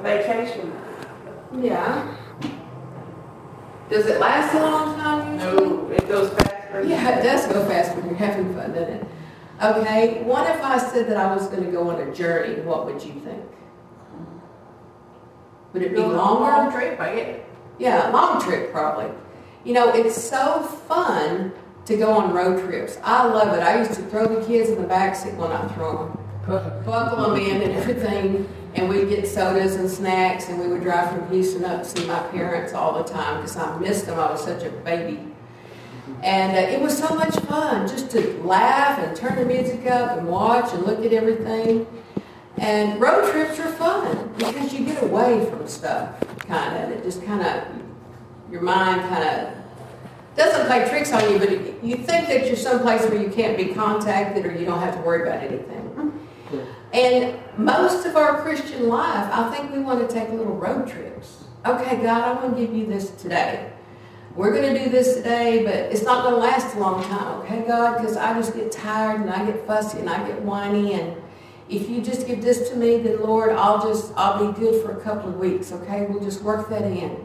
vacation. Yeah. Does it last a long time usually? No, it goes faster. Yeah, it does go fast when you're having fun, doesn't it? Okay, what if I said that I was going to go on a journey? What would you think? Would it be longer? Long trip, I get it. Yeah, a long trip probably. You know, it's so fun to go on road trips. I love it. I used to throw the kids in the back seat when I throw them, buckle them in and everything, and we'd get sodas and snacks, and we would drive from Houston up to see my parents all the time because I missed them. I was such a baby. And it was so much fun just to laugh and turn the music up and watch and look at everything. And road trips are fun because you get away from stuff, kind of. It just kind of, your mind kind of doesn't play tricks on you, but you think that you're someplace where you can't be contacted or you don't have to worry about anything. And most of our Christian life, I think we want to take little road trips. Okay, God, I want to give you this today. We're going to do this today, but it's not going to last a long time. Okay, God, because I just get tired and I get fussy and I get whiny, and if you just give this to me, then Lord, I'll be good for a couple of weeks. Okay, we'll just work that in.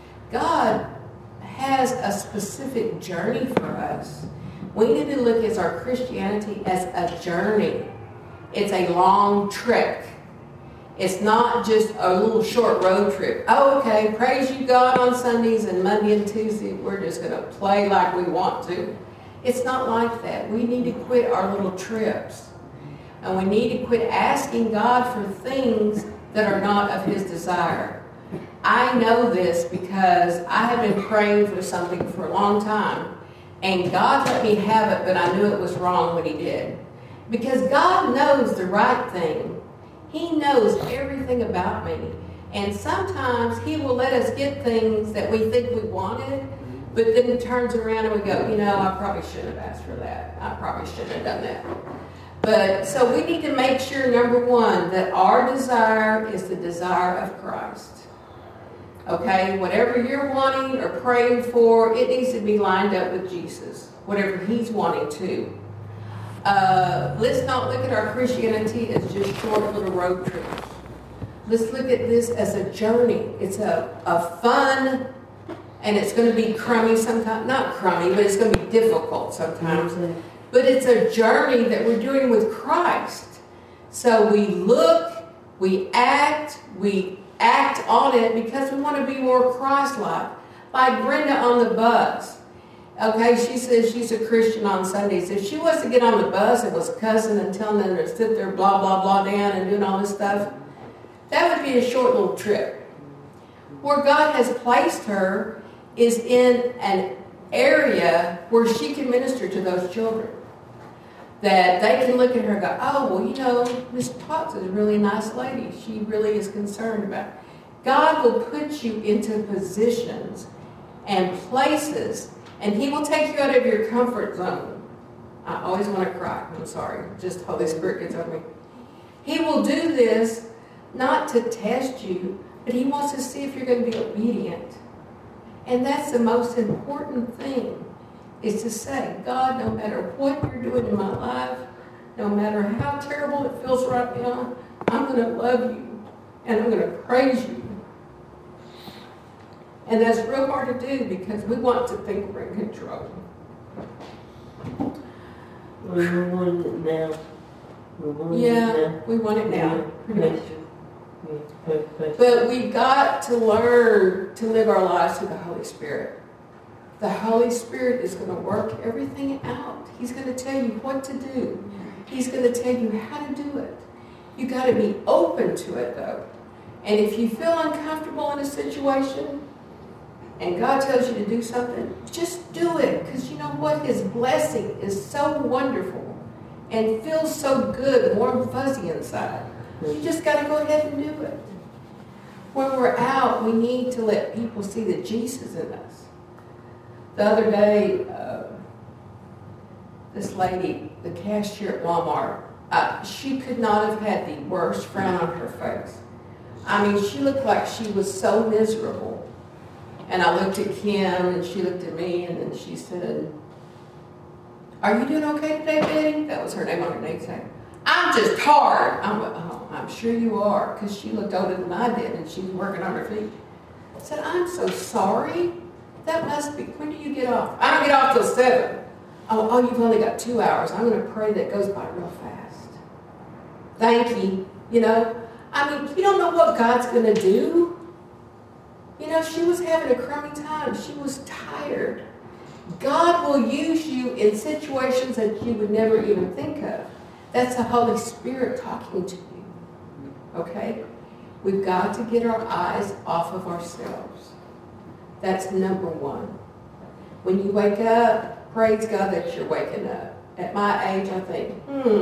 God has a specific journey for us. We need to look at our Christianity as a journey. It's a long trek. It's not just a little short road trip. Oh, okay, praise you God on Sundays and Monday and Tuesday. We're just going to play like we want to. It's not like that. We need to quit our little trips. And we need to quit asking God for things that are not of His desire. I know this because I have been praying for something for a long time. And God let me have it, but I knew it was wrong when He did. Because God knows the right thing. He knows everything about me. And sometimes He will let us get things that we think we wanted, but then it turns around and we go, you know, I probably shouldn't have asked for that. I probably shouldn't have done that. But so we need to make sure, number one, that our desire is the desire of Christ. Okay? Whatever you're wanting or praying for, it needs to be lined up with Jesus. Whatever He's wanting to. Let's not look at our Christianity as just short little road trips. Let's look at this as a journey. It's a fun, and it's going to be crummy sometimes. Not crummy, but it's going to be difficult sometimes. Mm-hmm. But it's a journey that we're doing with Christ. So we look, we act on it because we want to be more Christ-like. Like Brenda on the bus. Okay, she says she's a Christian on Sundays. If she was to get on the bus and was cussing and telling them to sit there blah, blah, blah down and doing all this stuff, that would be a short little trip. Where God has placed her is in an area where she can minister to those children. That they can look at her and go, oh, well, you know, Miss Potts is a really nice lady. She really is concerned about it. God will put you into positions and places, and He will take you out of your comfort zone. I always want to cry. I'm sorry. Just Holy Spirit gets over me. He will do this not to test you, but He wants to see if you're going to be obedient. And that's the most important thing, is to say, God, no matter what you're doing in my life, no matter how terrible it feels right now, I'm going to love you, and I'm going to praise you. And that's real hard to do because we want to think we're in control. We want it now. We want it now. But we've got to learn to live our lives through the Holy Spirit. The Holy Spirit is going to work everything out. He's going to tell you what to do. He's going to tell you how to do it. You've got to be open to it, though. And if you feel uncomfortable in a situation, and God tells you to do something, just do it. Because you know what? His blessing is so wonderful and feels so good, warm, fuzzy inside. You just got to go ahead and do it. When we're out, we need to let people see the Jesus in us. The other day, this lady, the cashier at Walmart, she could not have had the worst frown on her face. I mean, she looked like she was so miserable. And I looked at Kim, and she looked at me, and then she said, "Are you doing okay today, Betty?" That was her name on her name tag. "I'm just hard." I went, "Oh, I'm sure you are, because she looked older than I did, and she was working on her feet. I said, I'm so sorry. That must be, when do you get off? I don't get off till 7. Oh, you've only got 2 hours. I'm going to pray that goes by real fast. Thank you. You know, I mean, you don't know what God's going to do. You know, she was having a crummy time. She was tired. God will use you in situations that you would never even think of. That's the Holy Spirit talking to you. Okay? We've got to get our eyes off of ourselves. That's number one. When you wake up, praise God that you're waking up. At my age, I think,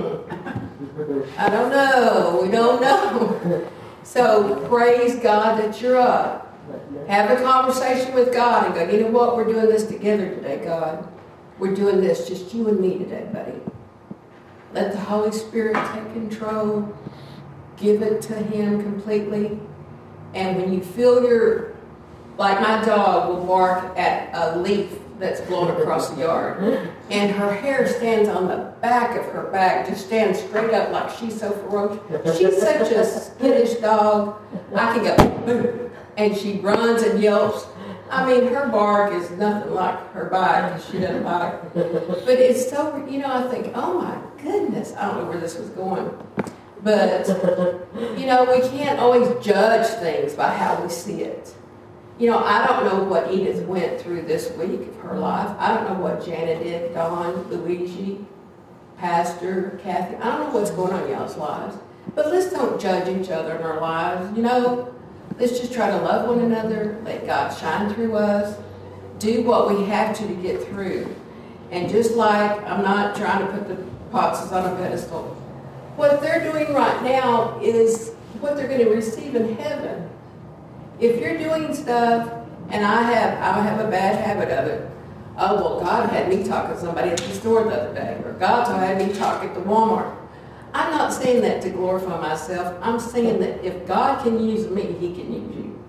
I don't know. We don't know. So praise God that you're up. Have a conversation with God and go, you know what? We're doing this together today, God. We're doing this, just you and me today, buddy. Let the Holy Spirit take control. Give it to Him completely. And when you feel like my dog will bark at a leaf that's blown across the yard, and her hair stands on the back of her back, just stands straight up like she's so ferocious. She's such a skittish dog. I can go, boom, and she runs and yelps. I mean, her bark is nothing like her bite, because she doesn't bite. But it's so, you know, I think, oh my goodness, I don't know where this was going. But, you know, we can't always judge things by how we see it. You know, I don't know what Edith went through this week of her life. I don't know what Janet did, Dawn, Luigi, Pastor, Kathy. I don't know what's going on in y'all's lives. But let's don't judge each other in our lives. You know, let's just try to love one another. Let God shine through us. Do what we have to get through. And just like I'm not trying to put the Potts on a pedestal, what they're doing right now is what they're going to receive in heaven. If you're doing stuff, and I have a bad habit of it. Oh, well, God had me talk to somebody at the store the other day, or God had me talk at the Walmart. I'm not saying that to glorify myself. I'm saying that if God can use me, He can use you.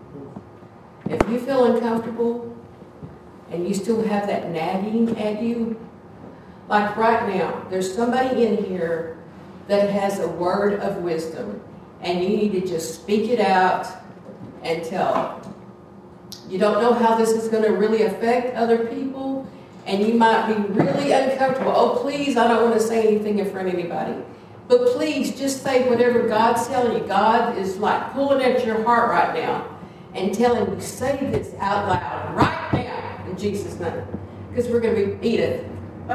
If you feel uncomfortable, and you still have that nagging at you, like right now, there's somebody in here that has a word of wisdom, and you need to just speak it out and tell. You don't know how this is going to really affect other people, and you might be really uncomfortable. Oh, please, I don't want to say anything in front of anybody. But please, just say whatever God's telling you. God is like pulling at your heart right now and telling you, say this out loud right now in Jesus' name. Because we're going to be Edith.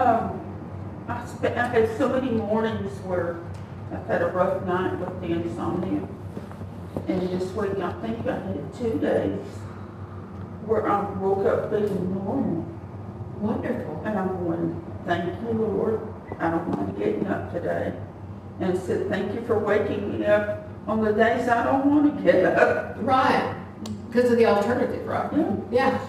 I've had so many mornings where I've had a rough night with the insomnia. And this week, I think I had 2 days where I woke up feeling normal. Wonderful. And I'm going, thank you, Lord. I don't mind getting up today. And I said, thank you for waking me up on the days I don't want to get up. Right. Because of the alternative, right? Yeah.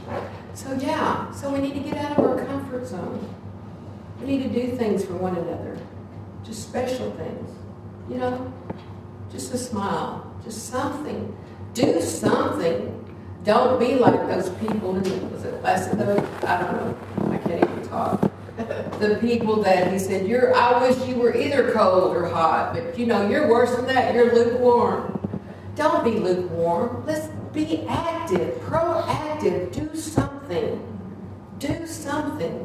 So we need to get out of our comfort zone. We need to do things for one another. Just special things. You know? Just a smile. Just something. Do something. Don't be like those people in, was it Placido? I don't know. I can't even talk. The people that he said, I wish you were either cold or hot, but you know, you're worse than that. You're lukewarm. Don't be lukewarm. Let's be active, proactive. Do something. Do something.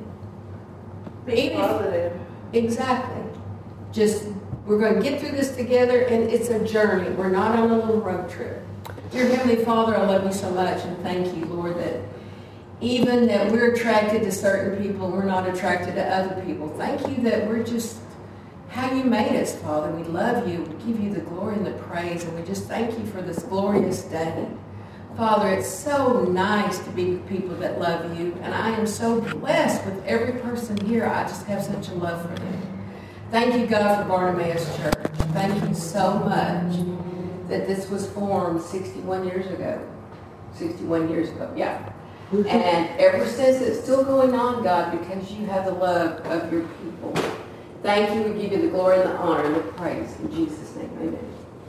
Be positive. Exactly. We're going to get through this together, and it's a journey. We're not on a little road trip. Dear Heavenly Father, I love you so much, and thank you, Lord, that even that we're attracted to certain people, we're not attracted to other people. Thank you that we're just how you made us, Father. We love you. We give you the glory and the praise, and we just thank you for this glorious day. Father, it's so nice to be with people that love you, and I am so blessed with every person here. I just have such a love for them. Thank you, God, for Bartimaeus Church. Thank you so much that this was formed 61 years ago. 61 years ago, yeah. And ever since, it's still going on, God, because you have the love of your people. Thank you. We give you the glory and the honor and the praise. In Jesus' name, amen.